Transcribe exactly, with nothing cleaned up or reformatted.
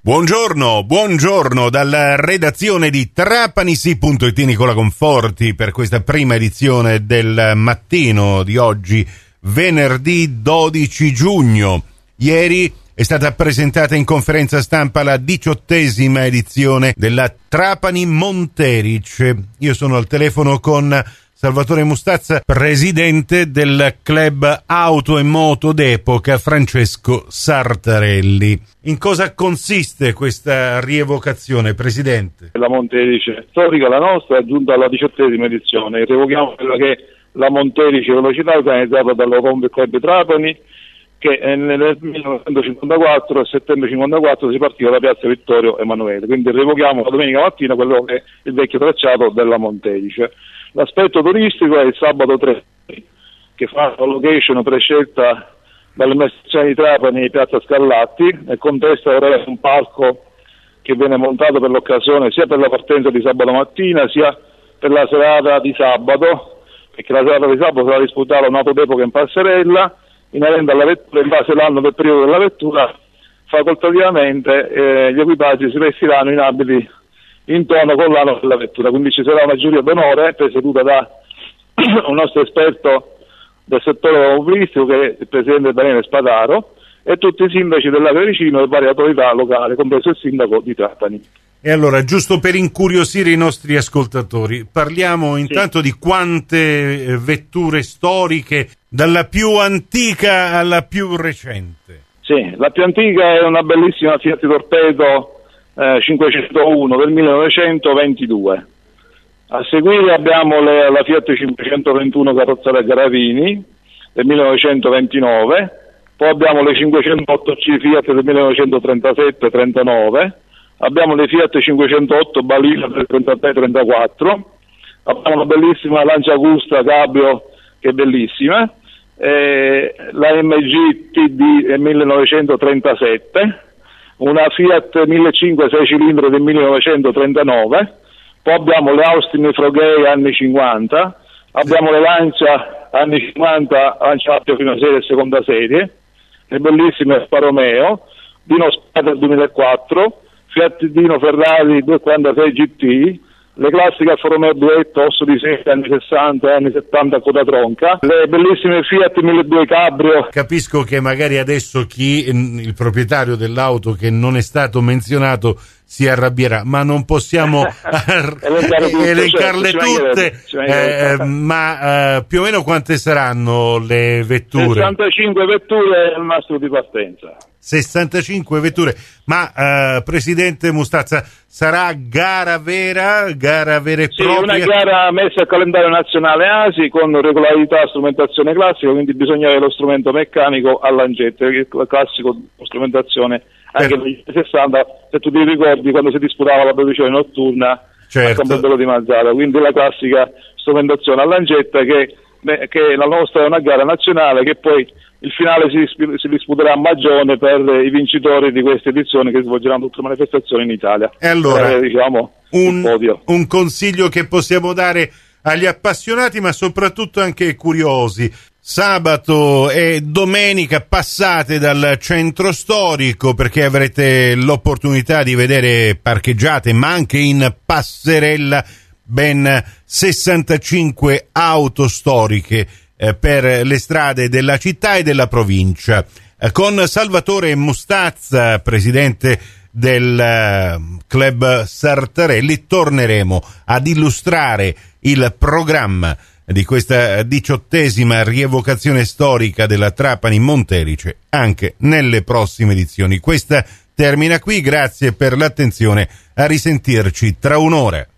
Buongiorno, buongiorno dalla redazione di Trapanisi punto it Nicola Conforti per questa prima edizione del mattino di oggi, venerdì dodici giugno. Ieri è stata presentata in conferenza stampa la diciottesima edizione della Trapani Monteric. Io sono al telefono con Salvatore Mustazza, presidente del club auto e moto d'epoca Francesco Sartarelli. In cosa consiste questa rievocazione, presidente? La Monteric storica, la nostra, è giunta alla diciottesima edizione. Rievochiamo quella che è la Monteric Velocità, organizzata dall'Europa Club Trapani, che nel millenovecentocinquantaquattro, a settembre cinquantaquattro, si partiva da piazza Vittorio Emanuele. Quindi rievochiamo la domenica mattina quello che è il vecchio tracciato della Monteric. L'aspetto turistico è il sabato tre, che fa la location prescelta dalle amministrazioni di Trapani e piazza Scarlatti. Nel contesto avrà un palco che viene montato per l'occasione sia per la partenza di sabato mattina sia per la serata di sabato, perché la serata di sabato sarà disputata un'auto d'epoca in passerella, inerente alla vettura in base all'anno del periodo della vettura. Facoltativamente eh, gli equipaggi si vestiranno in abiti in tono con l'anno della vettura, quindi ci sarà una giuria d'onore presieduta da un nostro esperto del settore automobilistico, che è il presidente Daniele Spadaro, e tutti i sindaci dell'area vicino e varie autorità locali, compreso il sindaco di Trapani. E allora, giusto per incuriosire i nostri ascoltatori, parliamo intanto sì. di quante vetture storiche, dalla più antica alla più recente. Sì, la più antica è una bellissima Fiat Torpedo eh, cinquecentouno del millenovecentoventidue. A seguire abbiamo le, la Fiat cinquecentoventuno carrozzata Garavini del millenovecentoventinove, poi abbiamo le cinquecentotto C Fiat del millenovecentotrentasette trentanove, abbiamo le Fiat cinquecentootto Balilla del trentatré trentaquattro, abbiamo una bellissima Lancia Agusta Cabrio che è bellissima, eh, la M G T D del millenovecentotrentasette, una Fiat millecinquecento sei cilindri del millenovecentotrentanove, poi abbiamo le Austin Frogay anni cinquanta, abbiamo le Lancia anni cinquanta, Lancia Appio prima serie e seconda serie, le bellissime Alfa Romeo, Dino Spada duemilaquattro, Fiat Dino Ferrari duecentoquarantasei G T, le classiche Alfa Romeo Duetto Osso di sette anni sessanta anni settanta coda tronca, le bellissime Fiat milleduecento Cabrio. Capisco che magari adesso chi, il proprietario dell'auto che non è stato menzionato, si arrabbierà, ma non possiamo elencare tutte, elencarle certo, tutte, ci eh, ma eh, più o meno quante saranno le vetture? sessantacinque vetture è il nastro di partenza. sessantacinque vetture, ma eh, presidente Mustazza, sarà gara vera, gara vera e sì, propria? Una gara messa al calendario nazionale A S I con regolarità, strumentazione classica, quindi bisogna avere lo strumento meccanico a lancette, il classico strumentazione anche negli anni sessanta, se tu ti ricordi quando si disputava la produzione notturna, certo, a Campobello di Mazzara, quindi la classica strumentazione a lancetta che, che la nostra è una gara nazionale che poi il finale si, si disputerà a Magione per i vincitori di queste edizioni che svolgeranno tutte le manifestazioni in Italia. E allora, per, diciamo, un, podio. un consiglio che possiamo dare agli appassionati ma soprattutto anche ai curiosi: sabato e domenica passate dal centro storico, perché avrete l'opportunità di vedere parcheggiate ma anche in passerella ben sessantacinque auto storiche eh, per le strade della città e della provincia. Eh, con Salvatore Mustazza, presidente del uh, club Sartarelli, torneremo ad illustrare il programma di questa diciottesima rievocazione storica della Trapani Monteric anche nelle prossime edizioni. Questa termina qui, grazie per l'attenzione, a risentirci tra un'ora.